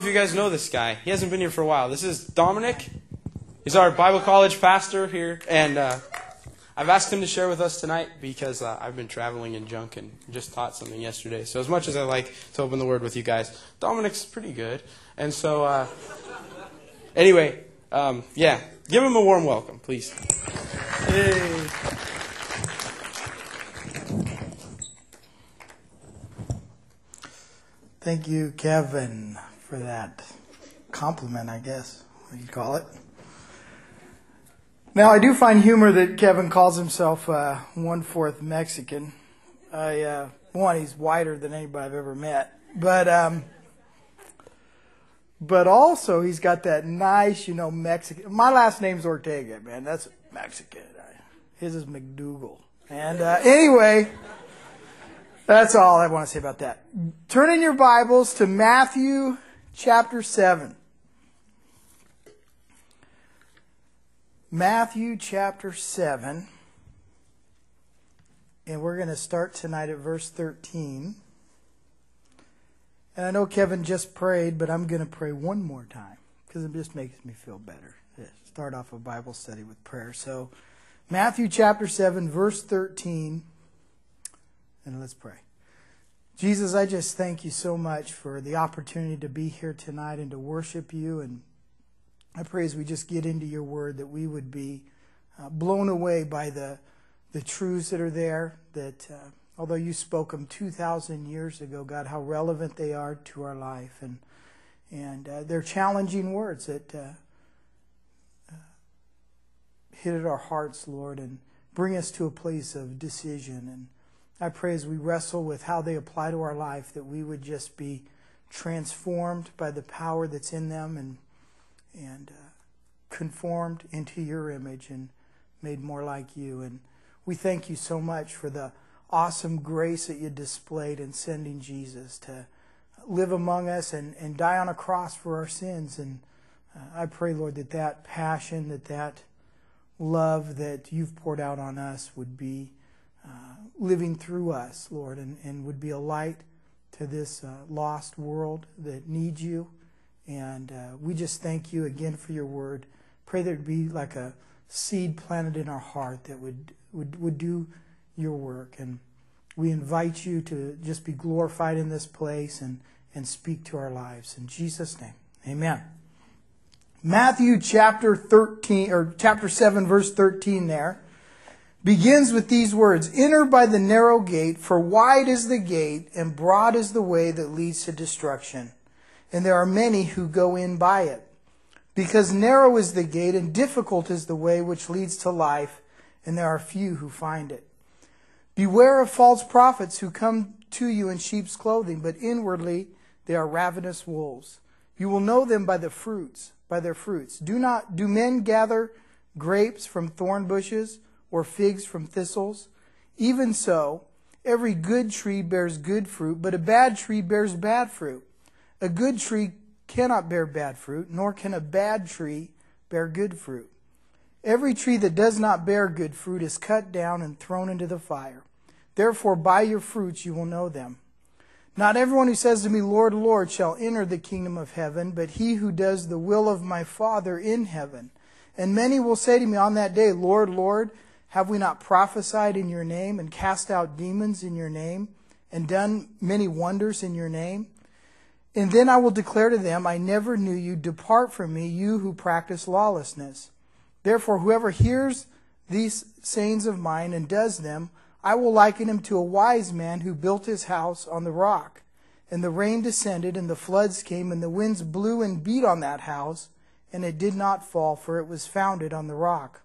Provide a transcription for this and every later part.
If you guys know this guy, he hasn't been here for a while. This is Dominic. He's our Bible college pastor here, and I've asked him to share with us tonight because I've been traveling in junk and just taught something yesterday. So as much as I like to open the Word with you guys, Dominic's pretty good. And so, anyway, give him a warm welcome, please. Hey. Thank you, Kevin, for that compliment, I guess, what you call it. Now, I do find humor that Kevin calls himself 1/4 Mexican. He's whiter than anybody I've ever met. But also, he's got that nice, Mexican. My last name's Ortega, man. That's Mexican. His is McDougal. And anyway, that's all I want to say about that. Turn in your Bibles to Matthew chapter 7. Matthew chapter 7. And we're going to start tonight at verse 13. And I know Kevin just prayed, but I'm going to pray one more time because it just makes me feel better to start off a Bible study with prayer. So, Matthew chapter 7, verse 13. And let's pray. Jesus, I just thank you so much for the opportunity to be here tonight and to worship you. And I pray as we just get into your word that we would be blown away by the truths that are there, that although you spoke them 2,000 years ago, God, how relevant they are to our life. And they're challenging words that hit at our hearts, Lord, and bring us to a place of decision. And I pray as we wrestle with how they apply to our life that we would just be transformed by the power that's in them and conformed into your image and made more like you. And we thank you so much for the awesome grace that you displayed in sending Jesus to live among us and die on a cross for our sins. And I pray, Lord, that passion, that love that you've poured out on us would be living through us, Lord, and would be a light to this lost world that needs you. And we just thank you again for your word. Pray that it would be like a seed planted in our heart that would do your work. And we invite you to just be glorified in this place and speak to our lives. In Jesus' name, amen. Matthew chapter 7, verse 13 there begins with these words, "Enter by the narrow gate, for wide is the gate and broad is the way that leads to destruction. And there are many who go in by it. Because narrow is the gate and difficult is the way which leads to life, and there are few who find it. Beware of false prophets who come to you in sheep's clothing, but inwardly they are ravenous wolves. You will know them by their fruits. Do men gather grapes from thorn bushes or figs from thistles? Even so, every good tree bears good fruit, but a bad tree bears bad fruit. A good tree cannot bear bad fruit, nor can a bad tree bear good fruit. Every tree that does not bear good fruit is cut down and thrown into the fire. Therefore, by your fruits you will know them. Not everyone who says to me, Lord, Lord, shall enter the kingdom of heaven, but he who does the will of my Father in heaven. And many will say to me on that day, Lord, Lord, have we not prophesied in your name, and cast out demons in your name, and done many wonders in your name? And then I will declare to them, I never knew you. Depart from me, you who practice lawlessness. Therefore, whoever hears these sayings of mine and does them, I will liken him to a wise man who built his house on the rock. And the rain descended, and the floods came, and the winds blew and beat on that house, and it did not fall, for it was founded on the rock.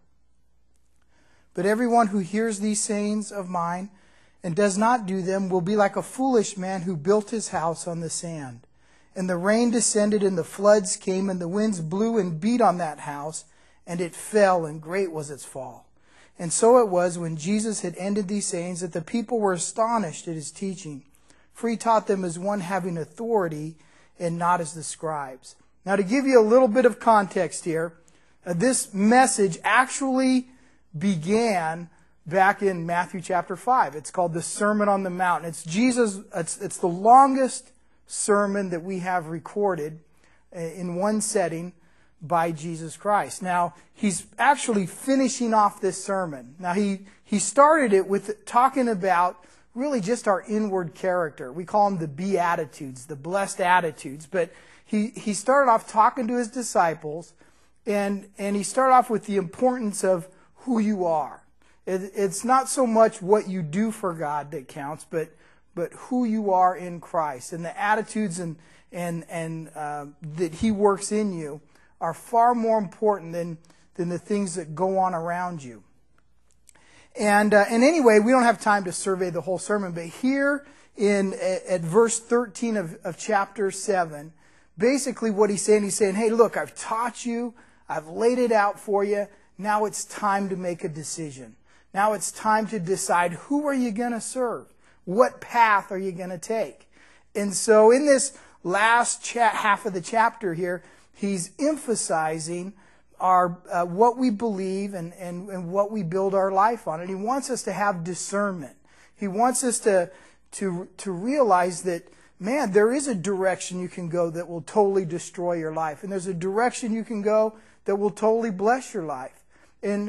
But everyone who hears these sayings of mine and does not do them will be like a foolish man who built his house on the sand. And the rain descended, and the floods came, and the winds blew and beat on that house, and it fell, and great was its fall. And so it was, when Jesus had ended these sayings, that the people were astonished at his teaching. For he taught them as one having authority, and not as the scribes." Now, to give you a little bit of context here, this message actually began back in Matthew chapter 5. It's called the Sermon on the Mount. It's the longest sermon that we have recorded. in one setting by Jesus Christ. Now, he's actually finishing off this sermon. Now, he started it with talking about really just our inward character. We call them the Beatitudes, the blessed attitudes. But he started off talking to his disciples, and he started off with the importance of who you are. It's not so much what you do for God that counts, but who you are in Christ. And the attitudes and that he works in you are far more important than the things that go on around you. And anyway, we don't have time to survey the whole sermon, but here at verse 13 of chapter 7, basically what he's saying, hey, look, I've taught you, I've laid it out for you, now it's time to make a decision. Now it's time to decide, who are you going to serve? What path are you going to take? And so in this last half of the chapter here, he's emphasizing our what we believe and what we build our life on. And he wants us to have discernment. He wants us to realize that, man, there is a direction you can go that will totally destroy your life. And there's a direction you can go that will totally bless your life. And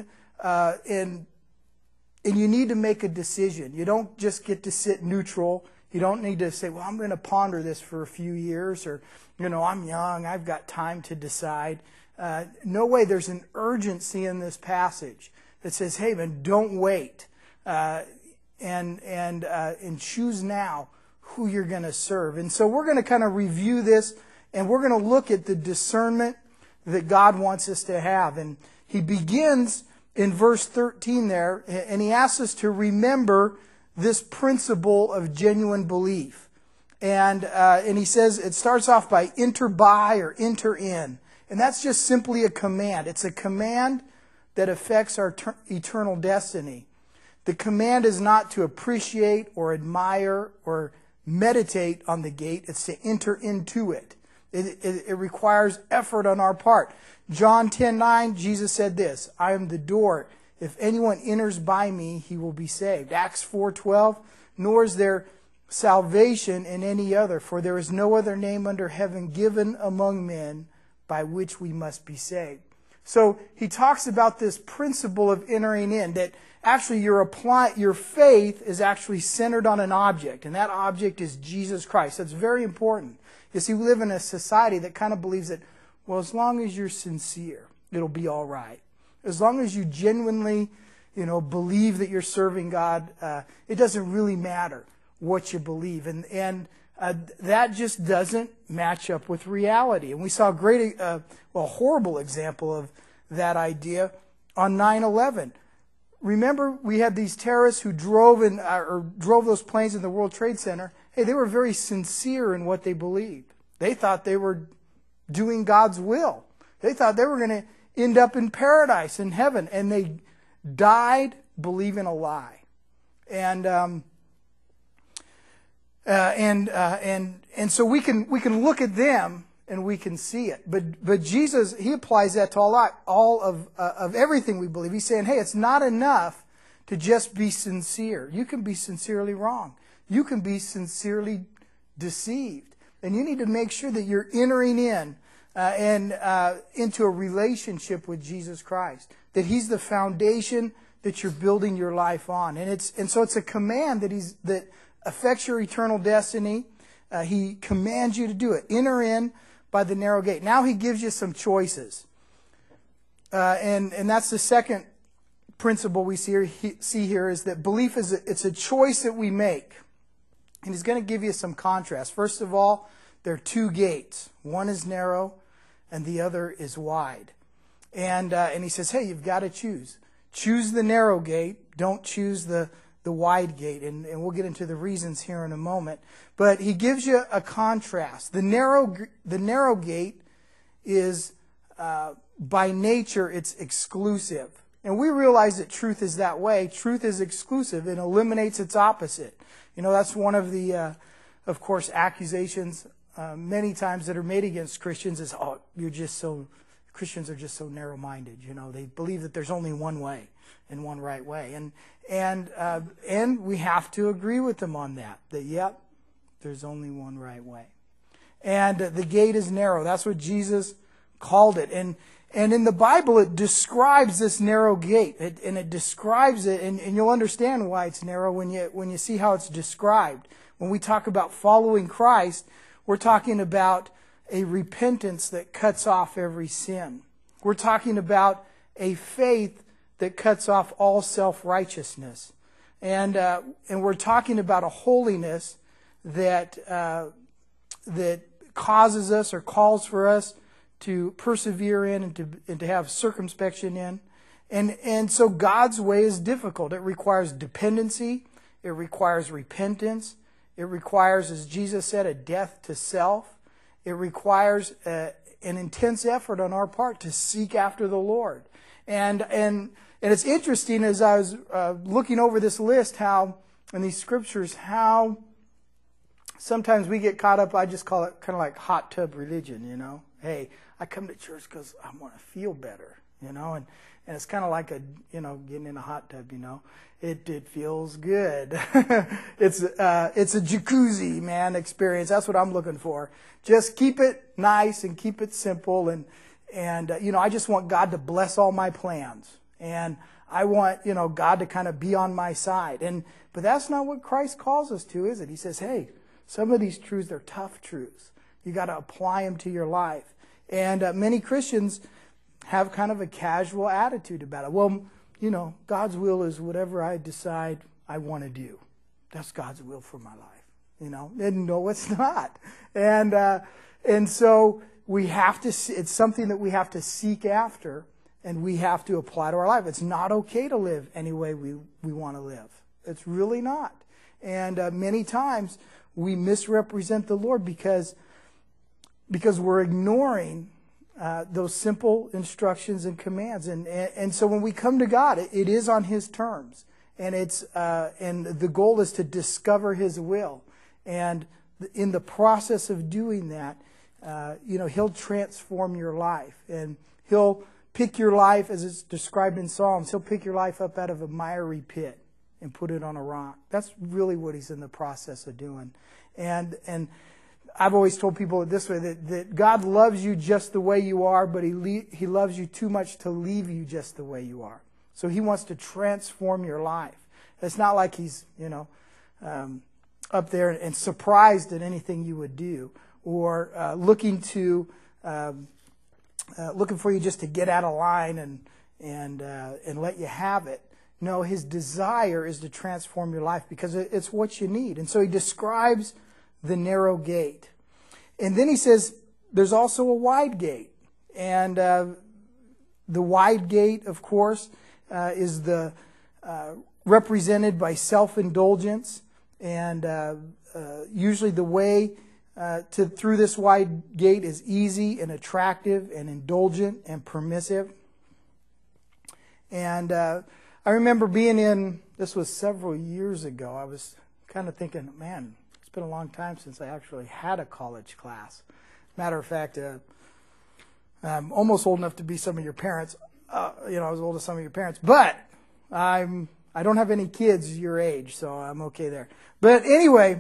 you need to make a decision. You don't just get to sit neutral. You don't need to say, well, I'm going to ponder this for a few years, or, I'm young, I've got time to decide. No way. There's an urgency in this passage that says, hey, man, don't wait. And choose now who you're going to serve. And so we're going to kind of review this, and we're going to look at the discernment that God wants us to have. And he begins in verse 13 there, and he asks us to remember this principle of genuine belief. And he says it starts off by enter by or enter in. And that's just simply a command. It's a command that affects our eternal destiny. The command is not to appreciate or admire or meditate on the gate. It's to enter into it. It requires effort on our part. John 10:9, Jesus said this, I am the door. If anyone enters by me, he will be saved. Acts 4:12, nor is there salvation in any other, for there is no other name under heaven given among men by which we must be saved. So he talks about this principle of entering in, that actually your faith is actually centered on an object, and that object is Jesus Christ. That's very important. You see, we live in a society that kind of believes that, well, as long as you're sincere, it'll be all right. As long as you genuinely, believe that you're serving God, it doesn't really matter what you believe. And that just doesn't match up with reality. And we saw a horrible example of that idea on 9/11. Remember, we had these terrorists who drove those planes in the World Trade Center. Hey, they were very sincere in what they believed. They thought they were doing God's will. They thought they were going to end up in paradise, in heaven, and they died believing a lie. And so we can look at them and we can see it. But Jesus, he applies that to all of everything we believe. He's saying, hey, it's not enough to just be sincere. You can be sincerely wrong. You can be sincerely deceived. And you need to make sure that you're entering in into a relationship with Jesus Christ. That he's the foundation that you're building your life on. And so it's a command that affects your eternal destiny. He commands you to do it. Enter in by the narrow gate. Now he gives you some choices. And that's the second principle we see here is that belief it's a choice that we make. And he's going to give you some contrast. First of all, there are two gates. One is narrow and the other is wide. And he says, hey, you've got to choose. Choose the narrow gate. Don't choose the wide gate. And we'll get into the reasons here in a moment. But he gives you a contrast. The narrow gate is, by nature, it's exclusive. And we realize that truth is that way. Truth is exclusive and eliminates its opposite. That's one of the, of course, accusations many times that are made against Christians is, Christians are just so narrow-minded. They believe that there's only one way and one right way. And we have to agree with them on that, yep, there's only one right way. And the gate is narrow. That's what Jesus called it. And in the Bible, it describes this narrow gate. It describes it, and you'll understand why it's narrow when you see how it's described. When we talk about following Christ, we're talking about a repentance that cuts off every sin. We're talking about a faith that cuts off all self-righteousness. And we're talking about a holiness that causes us or calls for us to persevere in and to have circumspection in. And so God's way is difficult. It requires dependency. It requires repentance. It requires, as Jesus said, a death to self. It requires an intense effort on our part to seek after the Lord. And it's interesting as I was looking over this list, how in these scriptures, how sometimes we get caught up. I just call it kind of like hot tub religion, you know. Hey, I come to church because I want to feel better, you know. And it's kind of like getting in a hot tub, you know. It feels good. It's a jacuzzi, man, experience. That's what I'm looking for. Just keep it nice and keep it simple. And I just want God to bless all my plans. And I want, God to kind of be on my side. But that's not what Christ calls us to, is it? He says, hey, some of these truths, they're tough truths. You got to apply them to your life. And many Christians have kind of a casual attitude about it. Well, God's will is whatever I decide I want to do. That's God's will for my life, And no, it's not. And so we have to. It's something that we have to seek after, and we have to apply to our life. It's not okay to live any way we want to live. It's really not. And many times we misrepresent the Lord because we're ignoring those simple instructions and commands. And so when we come to God, it is on His terms. And and the goal is to discover His will. And in the process of doing that, He'll transform your life. And He'll pick your life, as it's described in Psalms, He'll pick your life up out of a miry pit and put it on a rock. That's really what He's in the process of doing. And I've always told people this way, that God loves you just the way you are, but He loves you too much to leave you just the way you are. So He wants to transform your life. It's not like He's, up there and surprised at anything you would do, or looking for you just to get out of line and let you have it. No, His desire is to transform your life because it's what you need. And so He describes the narrow gate. And then He says there's also a wide gate. And the wide gate, of course, is represented by self-indulgence. And usually the way through this wide gate is easy and attractive and indulgent and permissive. And I remember this was several years ago, I was kind of thinking, man, it's been a long time since I actually had a college class. Matter of fact, I'm almost old enough to be some of your parents. I was old as some of your parents. But I don't have any kids your age, so I'm okay there. But anyway,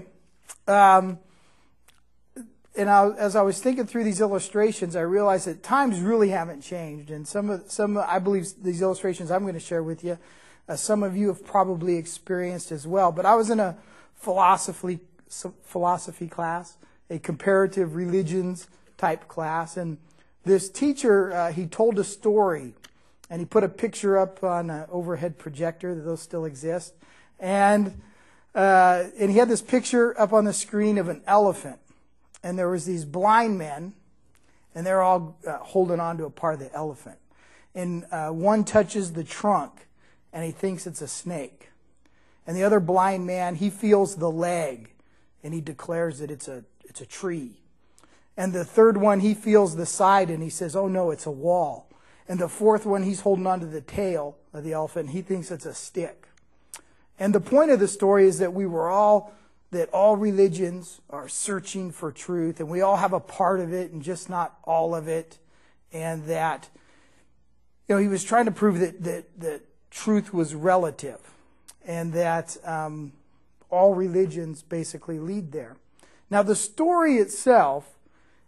as I was thinking through these illustrations, I realized that times really haven't changed. And some I believe these illustrations I'm going to share with you, some of you have probably experienced as well. But I was in a philosophy class, a comparative religions type class, and this teacher, he told a story, and he put a picture up on an overhead projector. Those still exist, and he had this picture up on the screen of an elephant. And there was these blind men, and they're all holding on to a part of the elephant. And one touches the trunk, and he thinks it's a snake. And the other blind man, he feels the leg, and he declares that it's a tree. And the third one, he feels the side, and he says, oh no, it's a wall. And the fourth one, he's holding on to the tail of the elephant, and he thinks it's a stick. And the point of the story is that all religions are searching for truth, and we all have a part of it and just not all of it. And that, he was trying to prove that truth was relative, and that all religions basically lead there. Now, the story itself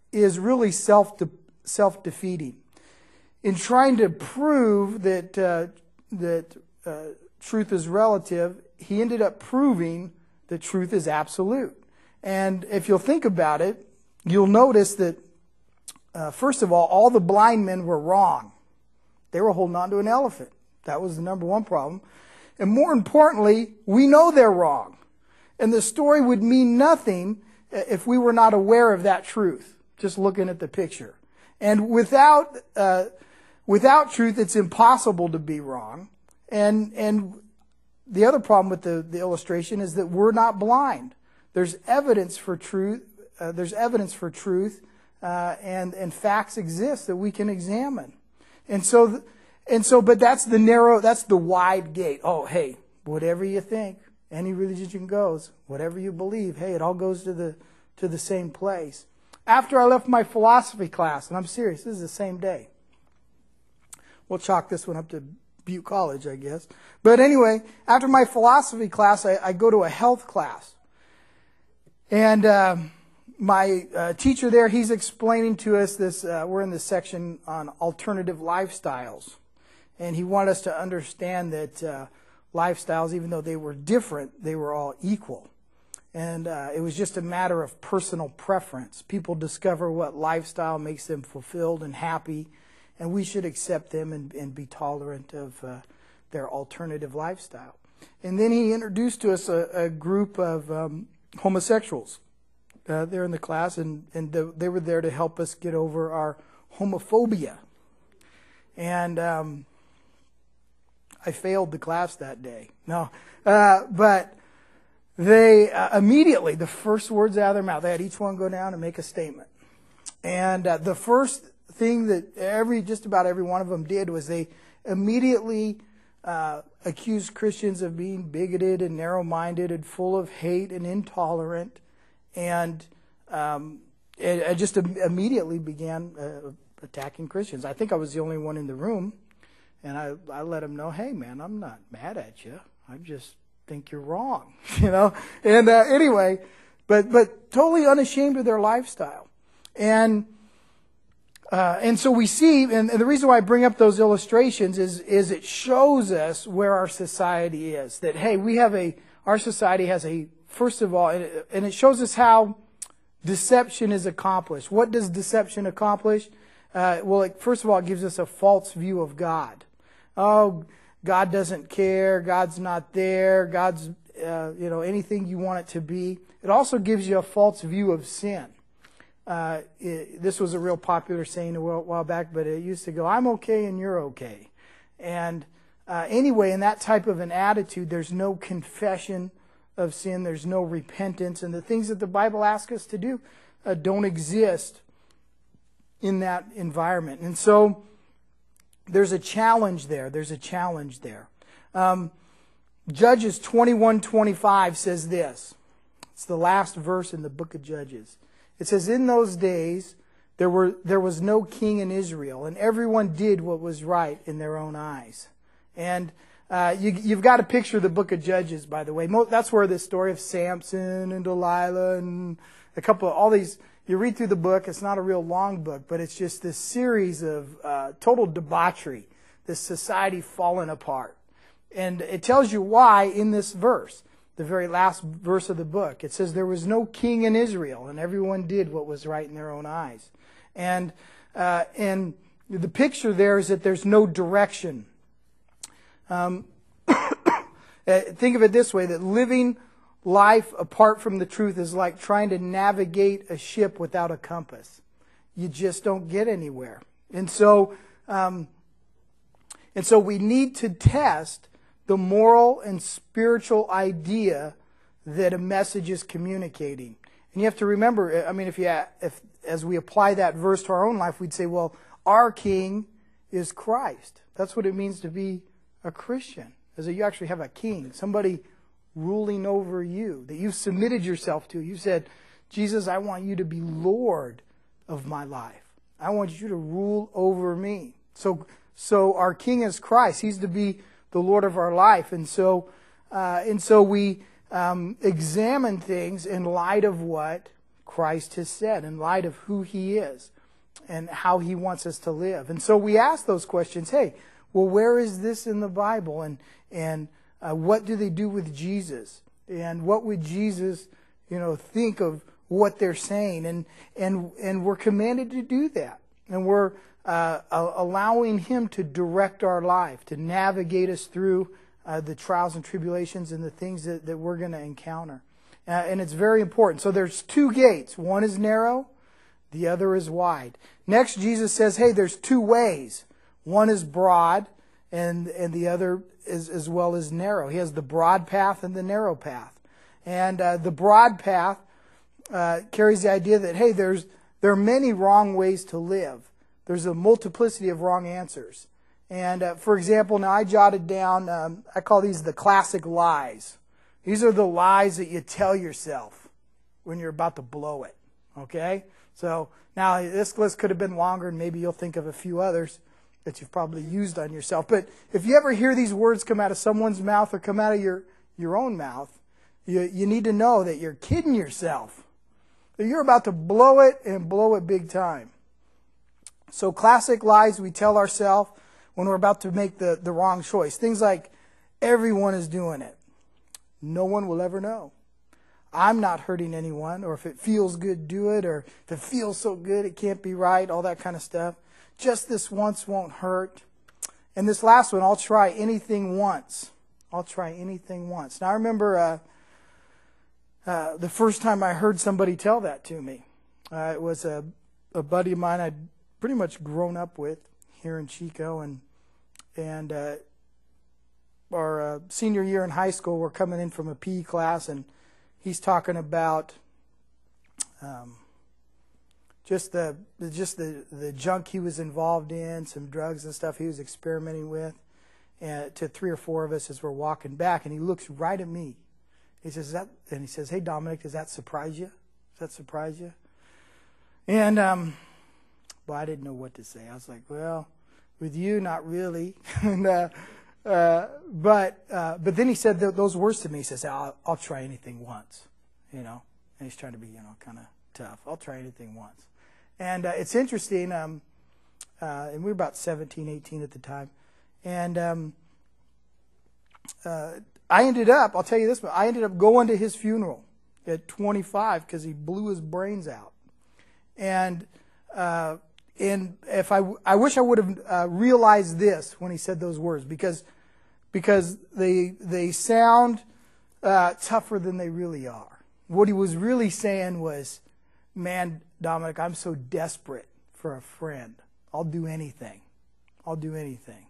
is really self-defeating. In trying to prove that truth is relative, he ended up proving that truth is absolute. And if you'll think about it, you'll notice that, first of all the blind men were wrong. They were holding on to an elephant. That was the number one problem. And more importantly, we know they're wrong. And the story would mean nothing if we were not aware of that truth, just looking at the picture. And without truth, it's impossible to be wrong. And the other problem with the illustration is that we're not blind. There's evidence for truth. And facts exist that we can examine. But that's the wide gate. Oh, hey, whatever you think, any religion goes, whatever you believe, hey, it all goes to the same place. After I left my philosophy class, and I'm serious, this is the same day. We'll chalk this one up to Butte College, I guess. But anyway, after my philosophy class, I go to a health class. And my teacher there, he's explaining to us this, we're in this section on alternative lifestyles. And he wanted us to understand that lifestyles, even though they were different, they were all equal. And it was just a matter of personal preference. People discover what lifestyle makes them fulfilled and happy, and we should accept them and be tolerant of their alternative lifestyle. And then he introduced to us a group of homosexuals there in the class, and they were there to help us get over our homophobia. And I failed the class that day. No, but they immediately, the first words out of their mouth, they had each one go down and make a statement. And the first thing that just about every one of them did was they immediately accused Christians of being bigoted and narrow-minded and full of hate and intolerant, and it just immediately began attacking Christians. I think I was the only one in the room, and I let them know, hey, man, I'm not mad at you. I just think you're wrong, And anyway, but totally unashamed of their lifestyle, and so we see, and the reason why I bring up those illustrations is it shows us where our society is. That hey, our society has first of all, and it shows us how deception is accomplished. What does deception accomplish? First of all, it gives us a false view of God. Oh, God doesn't care. God's not there. God's, anything you want it to be. It also gives you a false view of sin. This was a real popular saying a while back, but it used to go, I'm okay and you're okay. And anyway, in that type of an attitude, there's no confession of sin. There's no repentance. And the things that the Bible asks us to do don't exist in that environment. And so there's a challenge there. Judges 21:25 says this. It's the last verse in the book of Judges. It says, in those days, there was no king in Israel, and everyone did what was right in their own eyes. And you've got to picture the book of Judges, by the way. That's where the story of Samson and Delilah and a couple of all these, you read through the book, it's not a real long book, but it's just this series of total debauchery, this society falling apart. And it tells you why in this verse. The very last verse of the book. It says there was no king in Israel, and everyone did what was right in their own eyes. And the picture there is that there's no direction. Think of it this way, that living life apart from the truth is like trying to navigate a ship without a compass. You just don't get anywhere. And so we need to test the moral and spiritual idea that a message is communicating. And you have to remember, if as we apply that verse to our own life, we'd say, well, our king is Christ. That's what it means to be a Christian. Is that you actually have a king, somebody ruling over you, that you've submitted yourself to. You said, Jesus, I want you to be Lord of my life. I want you to rule over me. So our king is Christ. He's to be the Lord of our life. And so we examine things in light of what Christ has said, in light of who he is and how he wants us to live. And so we ask those questions, hey, well, where is this in the Bible? And what do they do with Jesus? And what would Jesus, think of what they're saying? And we're commanded to do that. And we're allowing him to direct our life, to navigate us through the trials and tribulations and the things that we're going to encounter. And it's very important. So there's two gates. One is narrow, the other is wide. Next, Jesus says, hey, there's two ways. One is broad, and the other is as well as narrow. He has the broad path and the narrow path. And the broad path carries the idea that, hey, there are many wrong ways to live. There's a multiplicity of wrong answers. And for example, now I jotted down, I call these the classic lies. These are the lies that you tell yourself when you're about to blow it. Okay? So now this list could have been longer, and maybe you'll think of a few others that you've probably used on yourself. But if you ever hear these words come out of someone's mouth or come out of your own mouth, you need to know that you're kidding yourself. That you're about to blow it and blow it big time. So classic lies we tell ourselves when we're about to make the wrong choice. Things like, everyone is doing it. No one will ever know. I'm not hurting anyone, or if it feels good, do it, or if it feels so good, it can't be right, all that kind of stuff. Just this once won't hurt. And this last one, I'll try anything once. I'll try anything once. Now, I remember the first time I heard somebody tell that to me. It was a buddy of mine I'd pretty much grown up with here in Chico, and our senior year in high school, we're coming in from a PE class, and he's talking about just the junk he was involved in, some drugs and stuff he was experimenting with, and to 3 or 4 of us as we're walking back, and he looks right at me. He says, "Hey, Dominic, does that surprise you? Does that surprise you?" And well, I didn't know what to say. I was like, "Well, with you, not really." And but then he said those words to me. He says, "I'll try anything once," and he's trying to be, kind of tough. I'll try anything once. And it's interesting, and we were about 17, 18 at the time. And I ended up, I'll tell you this, I ended up going to his funeral at 25 because he blew his brains out. And if I wish I would have realized this when he said those words, because they sound tougher than they really are. What he was really saying was, "Man, Dominic, I'm so desperate for a friend. I'll do anything. I'll do anything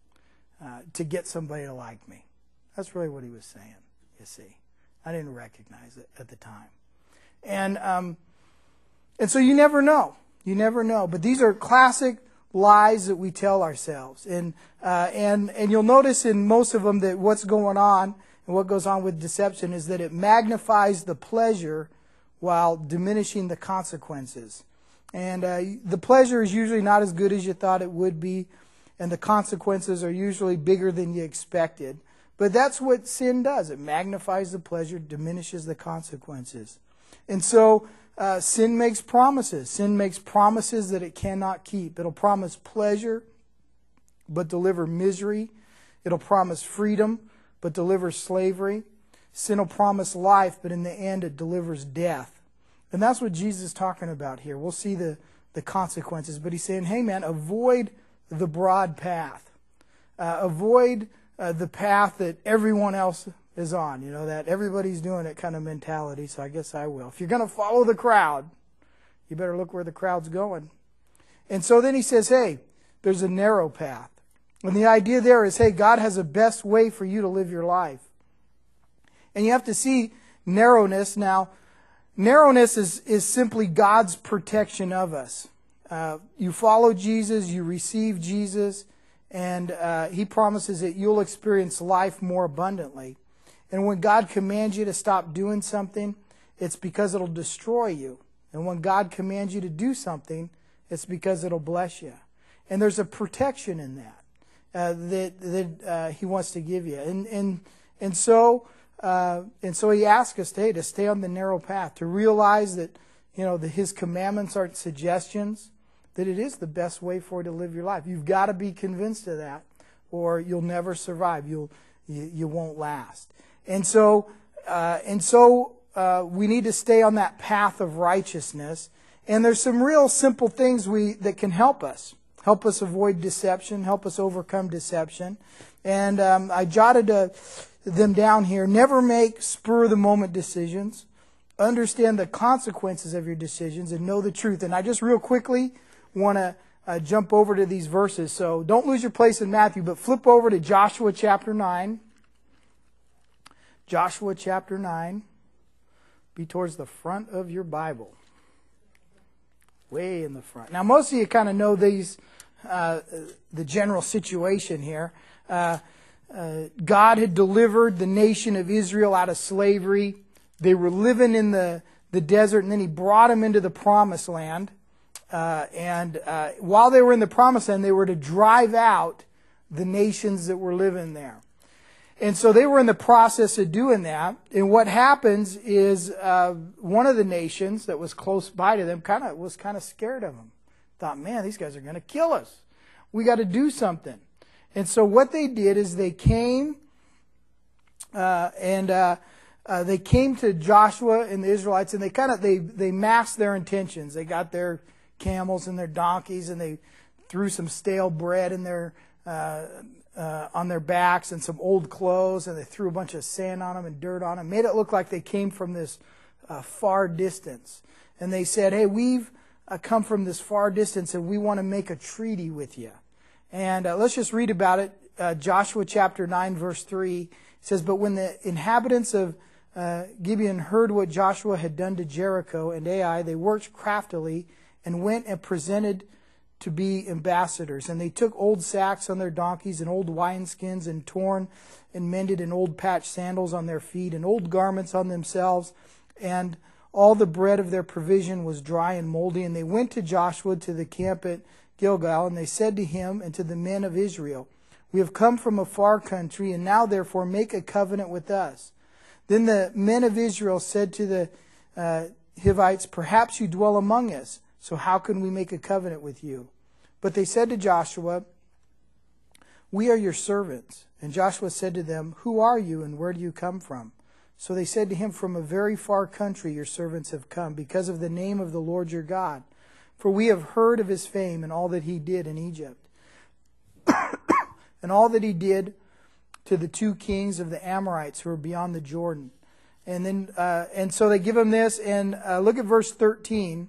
to get somebody to like me." That's really what he was saying, you see. I didn't recognize it at the time. And so you never know. You never know. But these are classic lies that we tell ourselves. And you'll notice in most of them that what's going on and what goes on with deception is that it magnifies the pleasure while diminishing the consequences. And the pleasure is usually not as good as you thought it would be, and the consequences are usually bigger than you expected. But that's what sin does. It magnifies the pleasure, diminishes the consequences. And so sin makes promises. Sin makes promises that it cannot keep. It'll promise pleasure, but deliver misery. It'll promise freedom, but deliver slavery. Sin will promise life, but in the end it delivers death. And that's what Jesus is talking about here. We'll see the consequences. But he's saying, hey man, avoid the broad path. Avoid the path that everyone else is on, that everybody's doing it kind of mentality, so I guess I will. If you're going to follow the crowd, you better look where the crowd's going. And so then he says, hey, there's a narrow path. And the idea there is, hey, God has a best way for you to live your life. And you have to see narrowness. Now, narrowness is simply God's protection of us. You follow Jesus, you receive Jesus, and he promises that you'll experience life more abundantly. And when God commands you to stop doing something, it's because it'll destroy you. And when God commands you to do something, it's because it'll bless you. And there's a protection in that that he wants to give you. And so he asks us today to stay on the narrow path, to realize that His commandments aren't suggestions, that it is the best way for you to live your life. You've got to be convinced of that, or you'll never survive. You won't last. And so we need to stay on that path of righteousness. And there's some real simple things that can help us avoid deception, help us overcome deception. And I jotted them down here. Never make spur-of-the-moment decisions. Understand the consequences of your decisions and know the truth. And I just real quickly want to jump over to these verses. So don't lose your place in Matthew, but flip over to Joshua chapter 9. Joshua chapter 9. Be towards the front of your Bible. Way in the front. Now, most of you kind of know these, the general situation here. God had delivered the nation of Israel out of slavery. They were living in the desert, and then He brought them into the promised land. And while they were in the promised land, they were to drive out the nations that were living there. And so they were in the process of doing that. And what happens is one of the nations that was close by to them was kind of scared of them. Thought, man, these guys are going to kill us. We got to do something. And so what they did is they came they came to Joshua and the Israelites, and they masked their intentions. They got their camels and their donkeys, and they threw some stale bread in on their backs and some old clothes, and they threw a bunch of sand on them and dirt on them. Made it look like they came from this far distance. And they said, hey, we've come from this far distance, and we want to make a treaty with you. And let's just read about it. Joshua chapter 9, verse 3. It says, but when the inhabitants of Gibeon heard what Joshua had done to Jericho and Ai, they worked craftily and went and presented to be ambassadors. And they took old sacks on their donkeys and old wineskins and torn and mended and old patched sandals on their feet and old garments on themselves. And all the bread of their provision was dry and moldy. And they went to Joshua to the camp at Gilgal, and they said to him and to the men of Israel, we have come from a far country, and now therefore make a covenant with us. Then the men of Israel said to the Hivites, perhaps you dwell among us, so how can we make a covenant with you? But they said to Joshua, we are your servants. And Joshua said to them, who are you and where do you come from? So they said to him, from a very far country your servants have come, because of the name of the Lord your God. For we have heard of his fame and all that he did in Egypt, and all that he did to the two kings of the Amorites who were beyond the Jordan. And then, and so they give him this, and look at verse 13.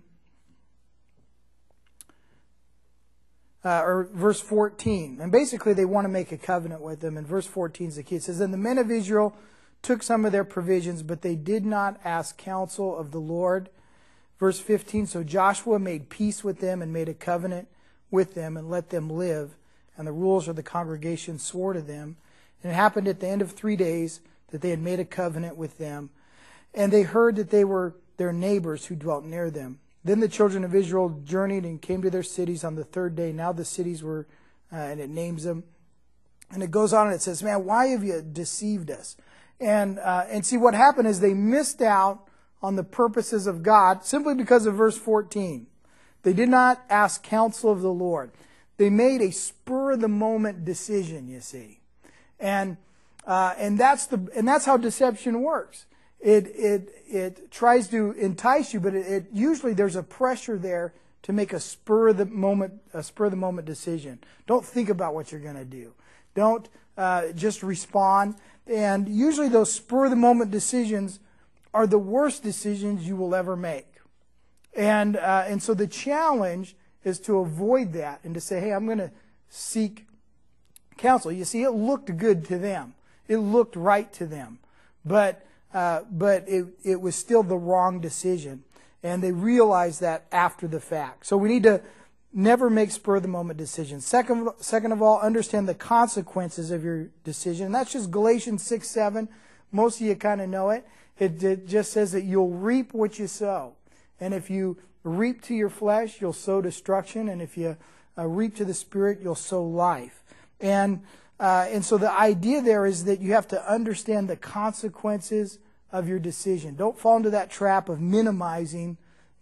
Or verse 14. And basically they want to make a covenant with them. And verse 14 is the key. It says, and the men of Israel took some of their provisions, but they did not ask counsel of the Lord. Verse 15, so Joshua made peace with them and made a covenant with them and let them live. And the rulers of the congregation swore to them. And it happened at the end of 3 days that they had made a covenant with them. And they heard that they were their neighbors who dwelt near them. Then the children of Israel journeyed and came to their cities on the third day. Now the cities were, and it names them. And it goes on and it says, man, why have you deceived us? And see, what happened is they missed out on the purposes of God simply because of verse 14. They did not ask counsel of the Lord. They made a spur-of-the-moment decision, you see. And that's how deception works. It tries to entice you, but it usually there's a pressure there to make a spur of the moment decision. Don't think about what you're going to do. Don't just respond. And usually those spur of the moment decisions are the worst decisions you will ever make. And so the challenge is to avoid that and to say, hey, I'm going to seek counsel. You see, it looked good to them. It looked right to them. But it was still the wrong decision. And they realized that after the fact. So we need to never make spur-of-the-moment decisions. Second of all, understand the consequences of your decision. And that's just Galatians 6:7. Most of you kind of know it. It just says that you'll reap what you sow. And if you reap to your flesh, you'll sow destruction. And if you reap to the Spirit, you'll sow life. And so the idea there is that you have to understand the consequences of your decision. Don't fall into that trap of minimizing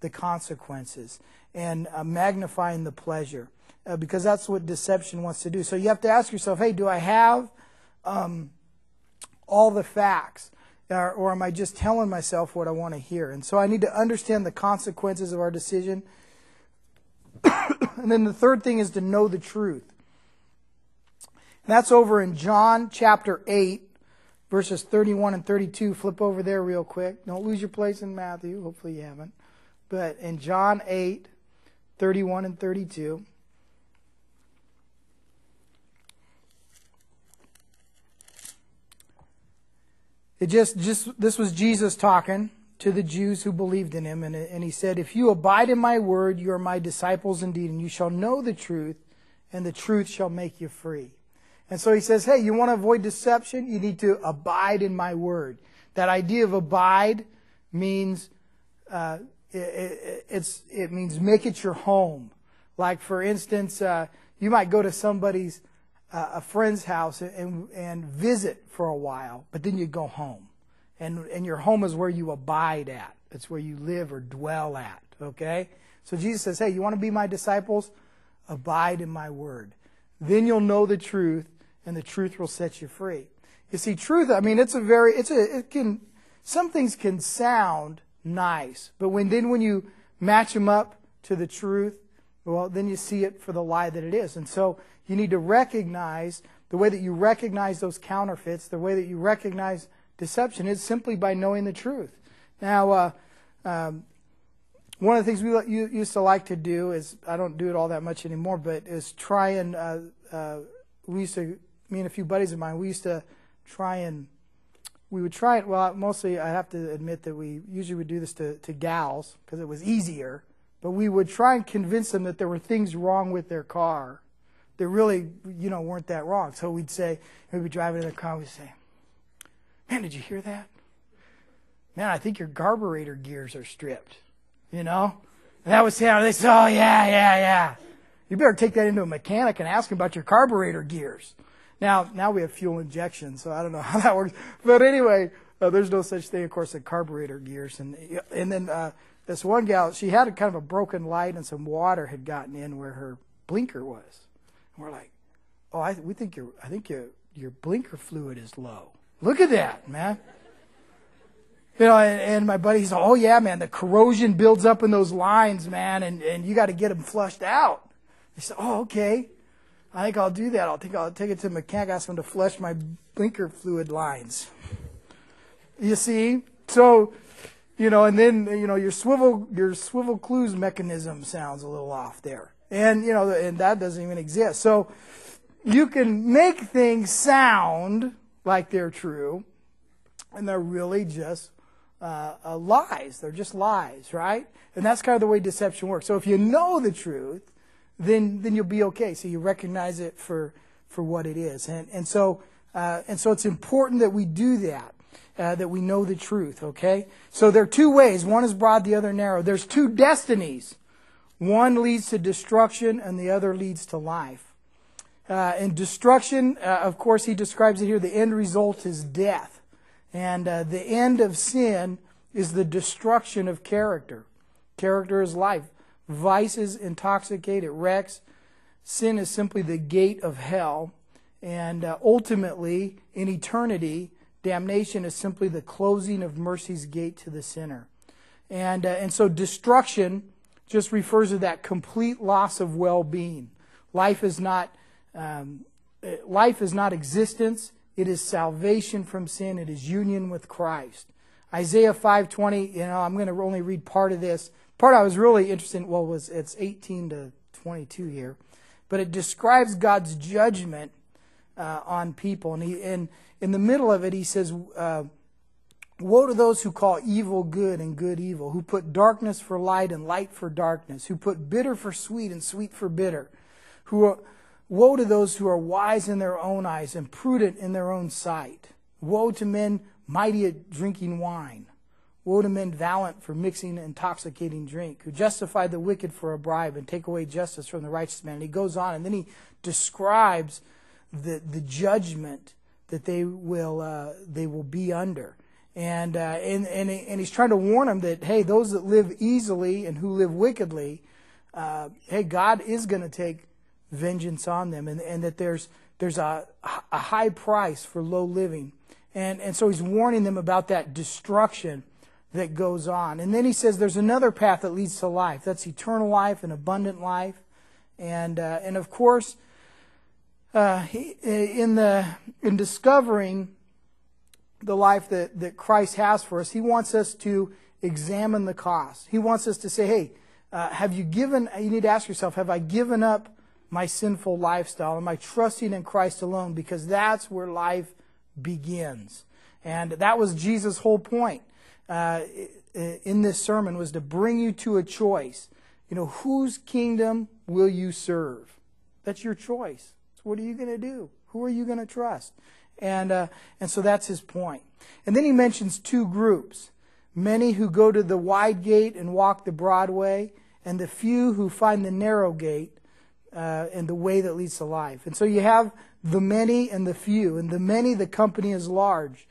the consequences and magnifying the pleasure, because that's what deception wants to do. So you have to ask yourself, hey, do I have all the facts? Or am I just telling myself what I want to hear? And so I need to understand the consequences of our decision. And then the third thing is to know the truth. And that's over in John chapter 8, verses 31 and 32. Flip over there real quick. Don't lose your place in Matthew. Hopefully you haven't. But in John 8, 31 and 32. This was Jesus talking to the Jews who believed in him, and he said, if you abide in my word, you are my disciples indeed, and you shall know the truth, and the truth shall make you free. And so he says, hey, you want to avoid deception? You need to abide in my word. That idea of abide means it means make it your home. Like, for instance, you might go to somebody's a friend's house and visit for a while, but then you go home. And your home is where you abide at. It's where you live or dwell at, okay? So Jesus says, hey, you want to be my disciples? Abide in my word. Then you'll know the truth, and the truth will set you free. You see, truth, I mean, some things can sound nice, but when you match them up to the truth, well, then you see it for the lie that it is. And so you need to recognize the way that you recognize those counterfeits, the way that you recognize deception is simply by knowing the truth. Now, one of the things we used to like to do is, I don't do it all that much anymore, but is try and, me and a few buddies of mine, we would try it, well, mostly I have to admit that we usually would do this to gals because it was easier, but we would try and convince them that there were things wrong with their car that really, weren't that wrong. So we'd be driving in their car, we'd say, man, did you hear that? Man, I think your carburetor gears are stripped, And that was how they said, oh, yeah. You better take that into a mechanic and ask him about your carburetor gears. Now we have fuel injection, so I don't know how that works. But anyway, there's no such thing, of course, as carburetor gears. And then this one gal, she had kind of a broken light, and some water had gotten in where her blinker was. And we're like, oh, I think your blinker fluid is low. Look at that, man. And my buddy's like, oh yeah, man, the corrosion builds up in those lines, man, and you got to get them flushed out. He said, oh, okay. I think I'll do that. I'll take it to the mechanic, ask him to flush my blinker fluid lines. You see? So, and then, your swivel clues mechanism sounds a little off there. And, and that doesn't even exist. So you can make things sound like they're true, and they're really just lies. They're just lies, right? And that's kind of the way deception works. So if you know the truth, then you'll be okay. So you recognize it for what it is. And so it's important that we do that, that we know the truth, okay? So there are two ways. One is broad, the other narrow. There's two destinies. One leads to destruction, and the other leads to life. And destruction, of course, he describes it here, the end result is death. And the end of sin is the destruction of character. Character is life. Vices intoxicate, it wrecks. Sin is simply the gate of hell. And ultimately, in eternity, damnation is simply the closing of mercy's gate to the sinner. And so destruction just refers to that complete loss of well-being. Life is not existence. It is salvation from sin. It is union with Christ. Isaiah 5:20, I'm going to only read part of this. Part I was really interested in, it's 18 to 22 here. But it describes God's judgment on people. And in the middle of it, he says, woe to those who call evil good and good evil, who put darkness for light and light for darkness, who put bitter for sweet and sweet for bitter, woe to those who are wise in their own eyes and prudent in their own sight. Woe to men mighty at drinking wine. Woe to men valiant for mixing intoxicating drink, who justify the wicked for a bribe and take away justice from the righteous man. And he goes on, and then he describes the judgment that they will be under. And he's trying to warn them that, hey, those that live easily and who live wickedly, hey, God is going to take vengeance on them, and that there's a high price for low living. And so he's warning them about that destruction that goes on. And then he says there's another path that leads to life. That's eternal life and abundant life. And of course, in discovering the life that Christ has for us, he wants us to examine the cost. He wants us to say, hey, you need to ask yourself, have I given up my sinful lifestyle? Am I trusting in Christ alone? Because that's where life begins. And that was Jesus' whole point in this sermon, was to bring you to a choice. Whose kingdom will you serve? That's your choice. So what are you going to do? Who are you going to trust? And so that's his point. And then he mentions two groups: many who go to the wide gate and walk the broad way, and the few who find the narrow gate and the way that leads to life. And so you have the many and the few. And the many, the company is large.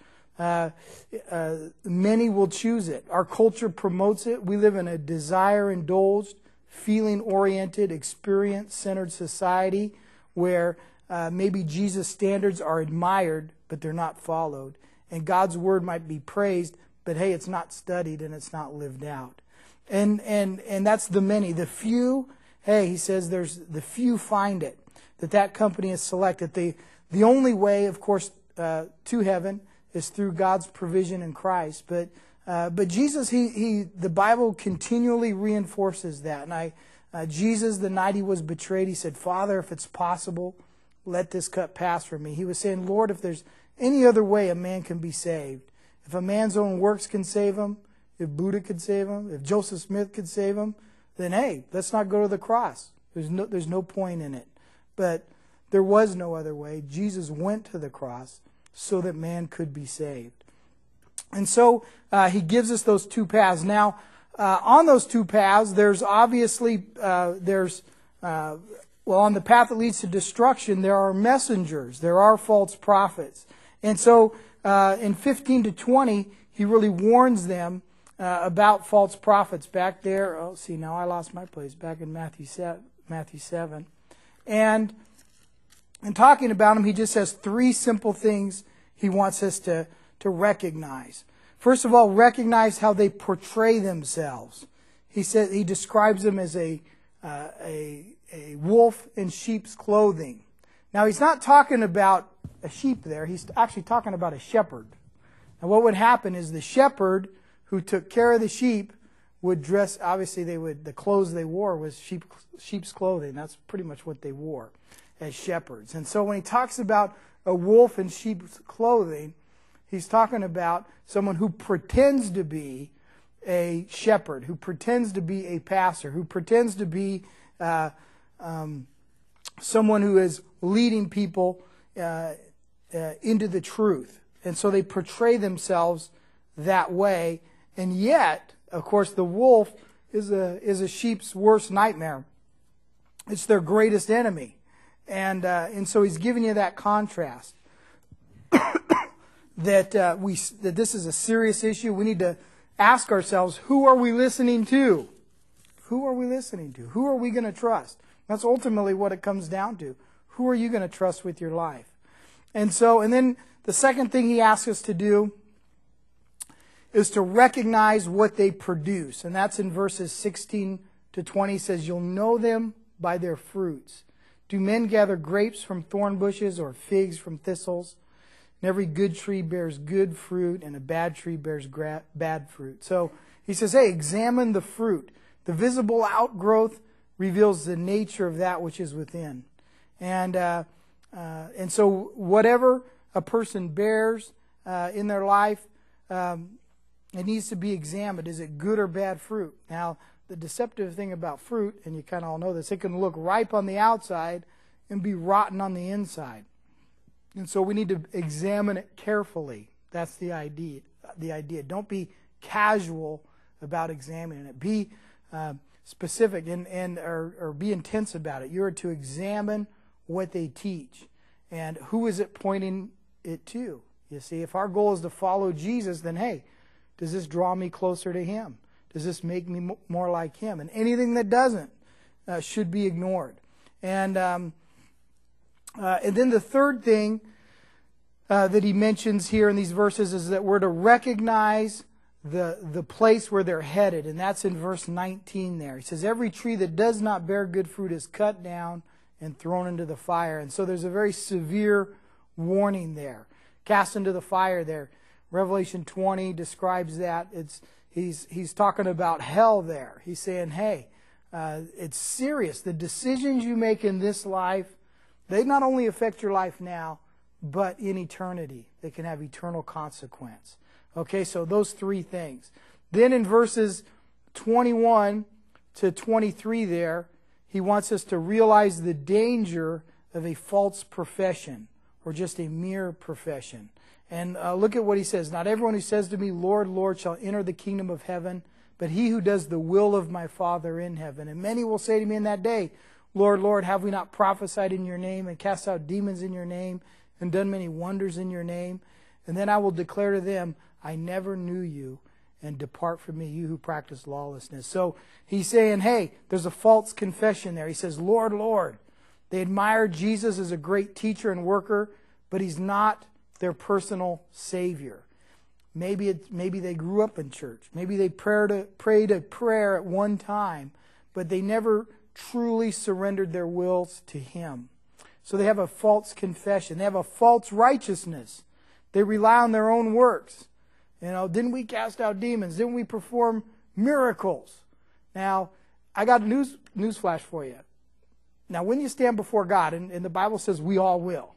Many will choose it. Our culture promotes it. We live in a desire-indulged, feeling-oriented, experience-centered society where maybe Jesus' standards are admired, but they're not followed. And God's word might be praised, but hey, it's not studied and it's not lived out. And that's the many. The few, hey, he says there's the few find it, that company is selected. The only way, of course, to heaven is through God's provision in Christ. But Jesus, the Bible continually reinforces that. And Jesus, the night he was betrayed, he said, Father, if it's possible, let this cup pass from me. He was saying, Lord, if there's any other way a man can be saved, if a man's own works can save him, if Buddha could save him, if Joseph Smith could save him, then hey, let's not go to the cross. There's no point in it. But there was no other way. Jesus went to the cross so that man could be saved. And so he gives us those two paths. Now, on those two paths, there's obviously, on the path that leads to destruction, there are messengers. There are false prophets. And so in 15 to 20, he really warns them about false prophets. Back there, now I lost my place, back in Matthew 7. And in talking about them, he just has three simple things he wants us to recognize. First of all, recognize how they portray themselves. He describes them as a wolf in sheep's clothing. Now, he's not talking about a sheep there. He's actually talking about a shepherd. And what would happen is the shepherd who took care of the sheep would dress, obviously the clothes they wore was sheep's clothing. That's pretty much what they wore as shepherds. And so when he talks about a wolf in sheep's clothing, he's talking about someone who pretends to be a shepherd, who pretends to be a pastor, who pretends to be someone who is leading people into the truth. And so they portray themselves that way. And yet, of course, the wolf is a sheep's worst nightmare. It's their greatest enemy. And so he's giving you that contrast. that this is a serious issue. We need to ask ourselves, who are we listening to? Who are we listening to? Who are we going to trust? That's ultimately what it comes down to. Who are you going to trust with your life? And then the second thing he asks us to do is to recognize what they produce. And that's in verses 16 to 20. He says, you'll know them by their fruits. Do men gather grapes from thorn bushes or figs from thistles? And every good tree bears good fruit, and a bad tree bears bad fruit. So he says, hey, examine the fruit. The visible outgrowth reveals the nature of that which is within. And so whatever a person bears in their life, it needs to be examined. Is it good or bad fruit? Now, the deceptive thing about fruit, and you kind of all know this, it can look ripe on the outside and be rotten on the inside. And so we need to examine it carefully. That's the idea. Don't be casual about examining it. Be specific or be intense about it. You are to examine what they teach. And who is it pointing it to? You see, if our goal is to follow Jesus, then hey, does this draw me closer to Him? Does this make me more like Him? And anything that doesn't should be ignored. And then the third thing that he mentions here in these verses is that we're to recognize the place where they're headed. And that's in verse 19 there. He says, every tree that does not bear good fruit is cut down and thrown into the fire. And so there's a very severe warning there. Cast into the fire there. Revelation 20 describes that. He's talking about hell there. He's saying, hey, it's serious. The decisions you make in this life, they not only affect your life now, but in eternity. They can have eternal consequence. Okay, so those three things. Then in verses 21 to 23 there, he wants us to realize the danger of a false profession or just a mere profession. And look at what he says. Not everyone who says to me, Lord, Lord, shall enter the kingdom of heaven, but he who does the will of my Father in heaven. And many will say to me in that day, Lord, Lord, have we not prophesied in your name and cast out demons in your name and done many wonders in your name? And then I will declare to them, I never knew you, and depart from me, you who practice lawlessness. So he's saying, hey, there's a false confession there. He says, Lord, Lord. They admire Jesus as a great teacher and worker, but he's not their personal Savior. Maybe they grew up in church. Maybe they prayed a prayer at one time, but they never truly surrendered their wills to Him. So they have a false confession. They have a false righteousness. They rely on their own works. You know, didn't we cast out demons? Didn't we perform miracles? Now, I got a newsflash for you. Now, when you stand before God, and the Bible says we all will,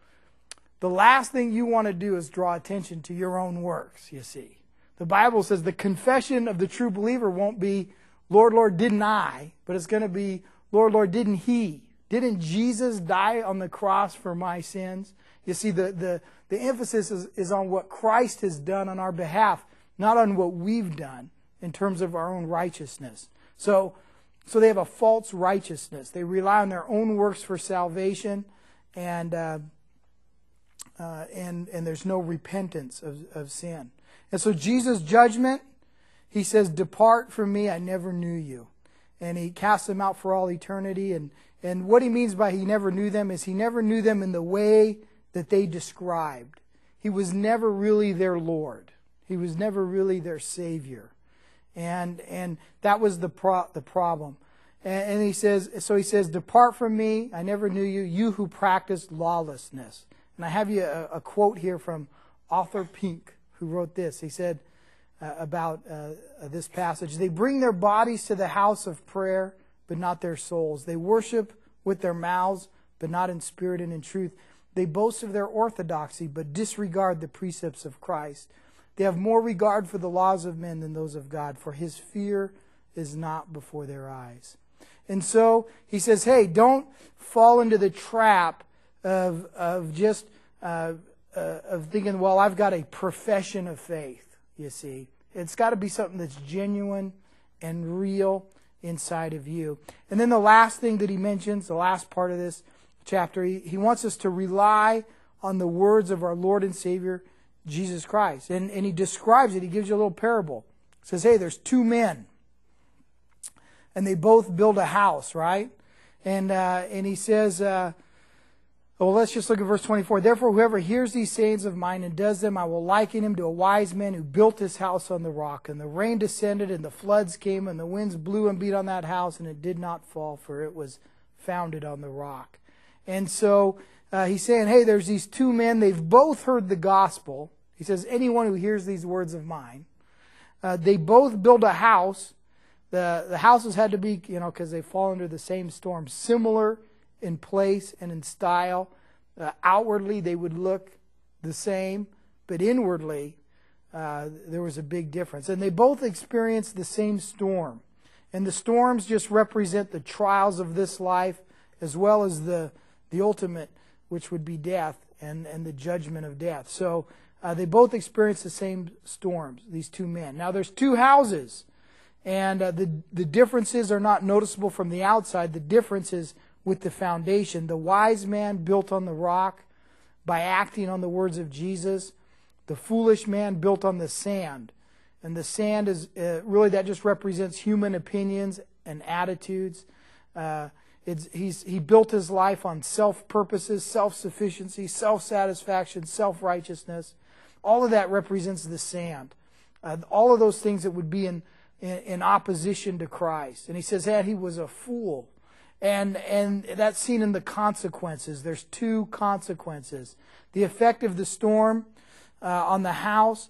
the last thing you want to do is draw attention to your own works, you see. The Bible says the confession of the true believer won't be, Lord, Lord, didn't I? But it's going to be, Lord, Lord, didn't He? Didn't Jesus die on the cross for my sins? You see, the emphasis is on what Christ has done on our behalf, not on what we've done in terms of our own righteousness. So they have a false righteousness. They rely on their own works for salvation, and there's no repentance of sin. And so Jesus' judgment, He says, depart from me, I never knew you. And He casts them out for all eternity. And what He means by He never knew them is He never knew them in the way that they described. He was never really their Lord. He was never really their Savior. And that was the problem. And He says, depart from me, I never knew you, you who practice lawlessness. And I have you a quote here from Arthur Pink, who wrote this. He said about this passage, they bring their bodies to the house of prayer, but not their souls. They worship with their mouths, but not in spirit and in truth. They boast of their orthodoxy, but disregard the precepts of Christ. They have more regard for the laws of men than those of God, for His fear is not before their eyes. And so he says, hey, don't fall into the trap of thinking, well, I've got a profession of faith, you see. It's got to be something that's genuine and real inside of you. And then the last thing that he mentions, the last part of this chapter, he wants us to rely on the words of our Lord and Savior, Jesus Christ. And he describes it. He gives you a little parable. He says, hey, there's two men, and they both build a house, right? And he says, well, let's just look at verse 24. Therefore, whoever hears these sayings of mine and does them, I will liken him to a wise man who built his house on the rock. And the rain descended, and the floods came, and the winds blew and beat on that house, and it did not fall, for it was founded on the rock. And so he's saying, hey, there's these two men. They've both heard the gospel. He says, anyone who hears these words of mine. They both build a house. The houses had to be, because they fall under the same storm, similar in place and in style. Outwardly, they would look the same, but inwardly, there was a big difference. And they both experienced the same storm. And the storms just represent the trials of this life, as well as the ultimate, which would be death and the judgment of death. So they both experienced the same storms, these two men. Now there's two houses, and the differences are not noticeable from the outside. The difference is with the foundation. The wise man built on the rock by acting on the words of Jesus, The foolish man built on the sand. And the sand is really, that just represents human opinions and attitudes. He built his life on self-purposes, self-sufficiency, self-satisfaction, self-righteousness. All of that represents the sand. All of those things that would be in opposition to Christ. And he says that he was a fool. And that's seen in the consequences. There's two consequences. The effect of the storm on the house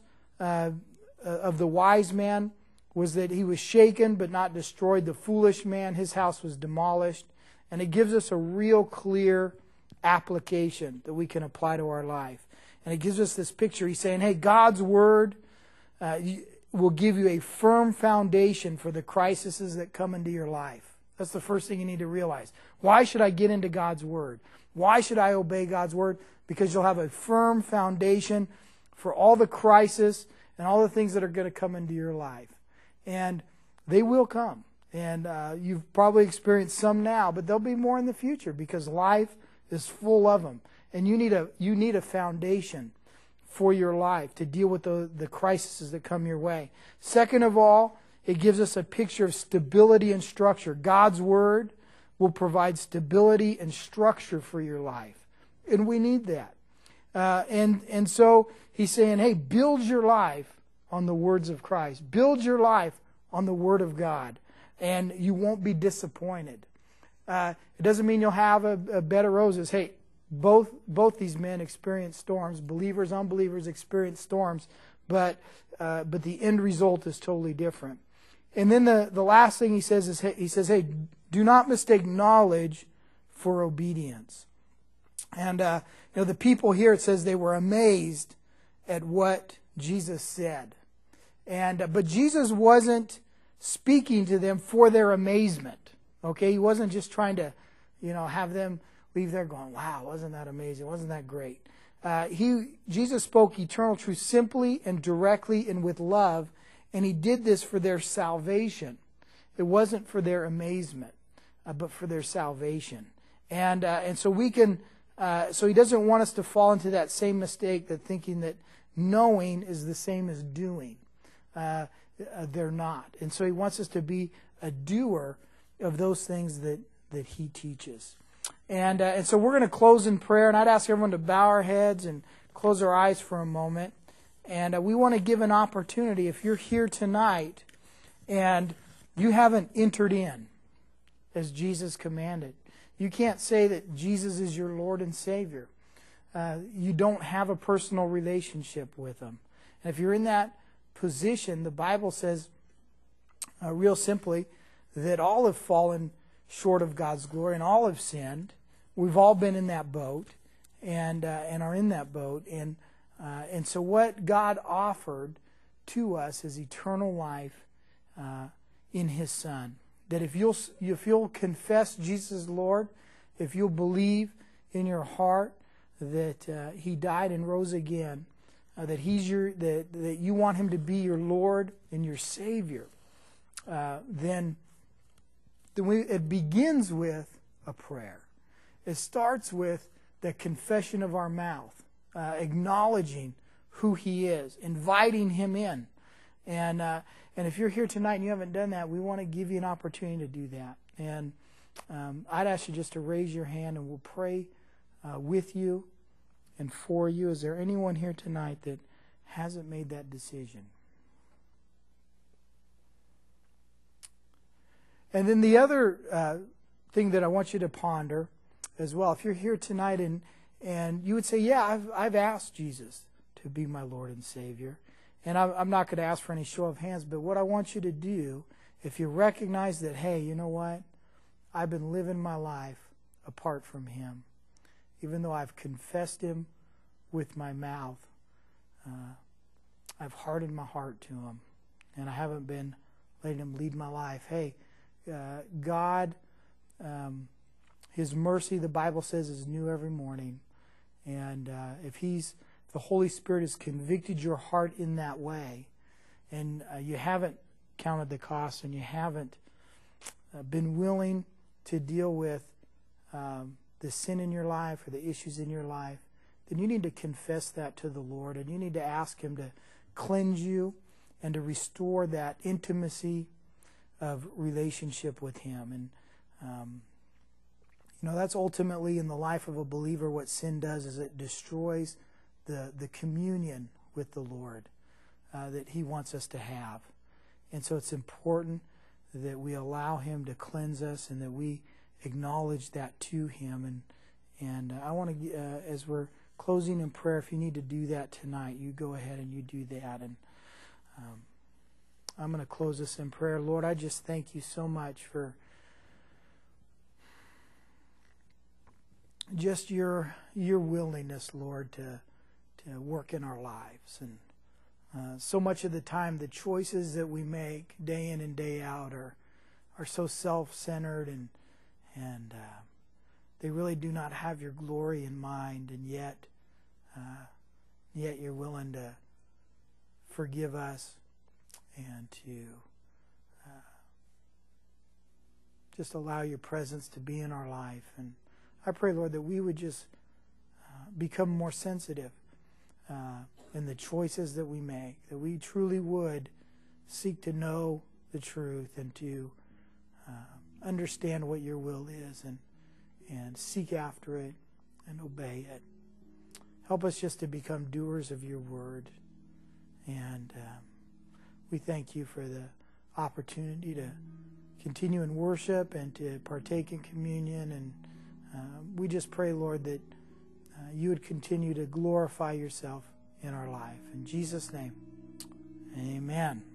of the wise man was that he was shaken but not destroyed. The foolish man, his house was demolished. And it gives us a real clear application that we can apply to our life. And it gives us this picture. He's saying, hey, God's Word will give you a firm foundation for the crises that come into your life. That's the first thing you need to realize. Why should I get into God's Word? Why should I obey God's Word? Because you'll have a firm foundation for all the crises and all the things that are going to come into your life. And they will come. And you've probably experienced some now, but there'll be more in the future because life is full of them. And you need a foundation for your life to deal with the crises that come your way. Second of all, it gives us a picture of stability and structure. God's Word will provide stability and structure for your life. And we need that. And so he's saying, hey, build your life on the words of Christ. Build your life on the Word of God. And you won't be disappointed. It doesn't mean you'll have a bed of roses. Hey, both these men experienced storms. Believers, unbelievers experience storms. But the end result is totally different. And then the last thing he says is, hey, do not mistake knowledge for obedience. And the people here, it says they were amazed at what Jesus said. But Jesus wasn't speaking to them for their amazement. Okay, he wasn't just trying to, have them leave there going, wow, wasn't that amazing? Wasn't that great? Jesus spoke eternal truth simply and directly and with love, and he did this for their salvation. It wasn't for their amazement, but for their salvation. And so we can. So he doesn't want us to fall into that same mistake, that thinking that knowing is the same as doing. They're not. And so he wants us to be a doer of those things that he teaches. And so we're going to close in prayer, and I'd ask everyone to bow our heads and close our eyes for a moment. And we want to give an opportunity, if you're here tonight and you haven't entered in as Jesus commanded. You can't say that Jesus is your Lord and Savior. You don't have a personal relationship with Him. And if you're in that position, the Bible says, real simply, that all have fallen short of God's glory and all have sinned. We've all been in that boat and are in that boat. And so what God offered to us is eternal life in His Son. That if you'll confess Jesus as Lord, if you'll believe in your heart that He died and rose again, that you want Him to be your Lord and your Savior, then it begins with a prayer. It starts with the confession of our mouth, acknowledging who He is, inviting Him in. And if you're here tonight and you haven't done that, we want to give you an opportunity to do that. And I'd ask you just to raise your hand and we'll pray with you and for you. Is there anyone here tonight that hasn't made that decision? And then the other thing that I want you to ponder as well, if you're here tonight and you would say, yeah, I've asked Jesus to be my Lord and Savior. And I'm not going to ask for any show of hands, but what I want you to do, if you recognize that, hey, you know what? I've been living my life apart from Him. Even though I've confessed Him with my mouth, I've hardened my heart to Him. And I haven't been letting Him lead my life. Hey, God, His mercy, the Bible says, is new every morning. And if the Holy Spirit has convicted your heart in that way, and you haven't counted the cost, and you haven't been willing to deal with the sin in your life or the issues in your life, then you need to confess that to the Lord, and you need to ask Him to cleanse you and to restore that intimacy of relationship with Him. And that's ultimately in the life of a believer what sin does, is it destroys the communion with the Lord that He wants us to have. And so it's important that we allow Him to cleanse us and that we acknowledge that to Him. And I want to, as we're closing in prayer, if you need to do that tonight, you go ahead and you do that. And I'm going to close this in prayer. Lord, I just thank you so much for just your willingness, Lord, to work in our lives. And so much of the time, the choices that we make day in and day out are so self-centered, and they really do not have your glory in mind. And yet you're willing to forgive us and to just allow your presence to be in our life. And I pray, Lord, that we would just become more sensitive in the choices that we make, that we truly would seek to know the truth and to understand what your will is and seek after it and obey it. Help us just to become doers of your word. And we thank you for the opportunity to continue in worship and to partake in communion. And we just pray, Lord, that you would continue to glorify yourself in our life. In Jesus' name, amen.